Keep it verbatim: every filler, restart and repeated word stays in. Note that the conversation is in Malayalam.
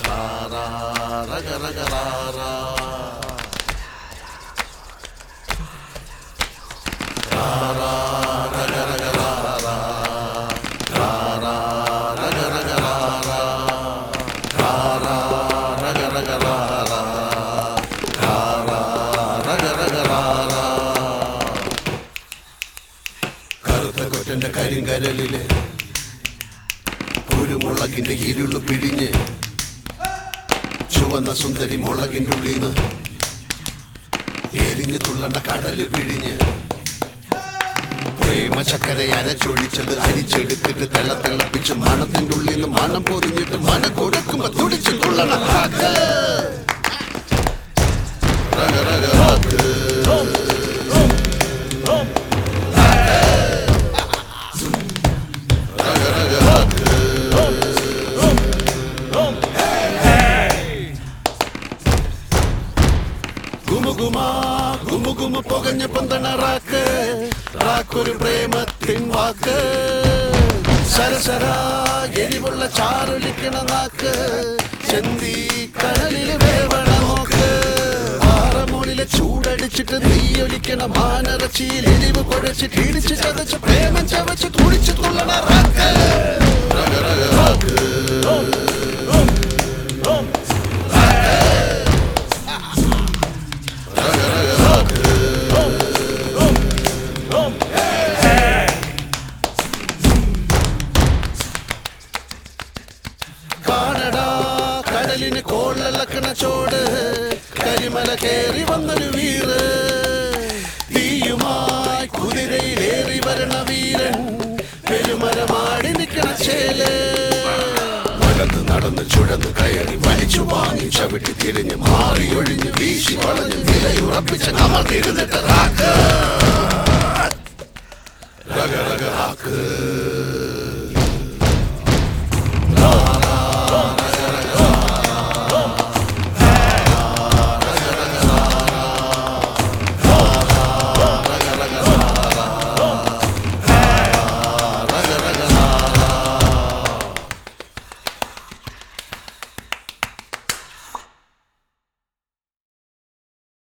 കൊറ്റന്റെ കരിങ്കരലില് കുരുമുളകിന്റെ ഇരുളു പിഴിഞ്ഞ് ചുവന്ന സുന്ദരി മുളകിന്റെ ഉള്ളിന്ന് എരിഞ്ഞു തുള്ളണ്ട കടല് പിഴിഞ്ഞ് പ്രേമ ചക്കര അരച്ചൊഴിച്ചത് അരിച്ചെടുത്തിട്ട് തെള്ള തിളപ്പിച്ച് മണത്തിന്റെ ഉള്ളിന്ന് മണം പൊതിഞ്ഞിട്ട് മന കൊടുക്കുമ്പോ തുടിച്ചു തുള്ളണ ഹാക്ക് റഗ റഗ ഹാക്ക് ഗുമുഗുമ പുകഞ്ഞ പന്തണ റാക്ക് റാക്കൊരു പ്രേമത്തിൻ വാക്ക് സരസരാ എരിവുള്ള ചാറൊലിക്കണ നാക്ക് ചെന്തി കടലില് വേവണ നോക്ക് പാറമൂലിലെ ചൂടടിച്ചിട്ട് തീയൊലിക്കണ മാനറച്ചിയിൽ എരിവ് കുഴച്ചിട്ട് ഇടിച്ച് ചതച്ച് പ്രേമം ചവച്ച് തുടിച്ച് തുള്ളണ റാക്ക് റഗ റഗ റാക്ക് കടലിന് കോളിളക്കണ ചോട് കരിമല കേറി വന്നൊരു വീറ് തീയുമായി കുതിരയിലേറി വരണ വീരൻ പെരുമരമാടി നിൽക്കണ ചേല് നടന്ന് നടന്ന് ചുഴന്ന് കയറി വലിച്ചു വാങ്ങി ചവിട്ടി തിരിഞ്ഞ് മാറി ഒഴിഞ്ഞ് വീശി വളഞ്ഞ് നിലയുറപ്പിച്ച് നമ്മൾ തിരുന്നിട്ട് റാക്ക് റഗ റഗ റാക്ക്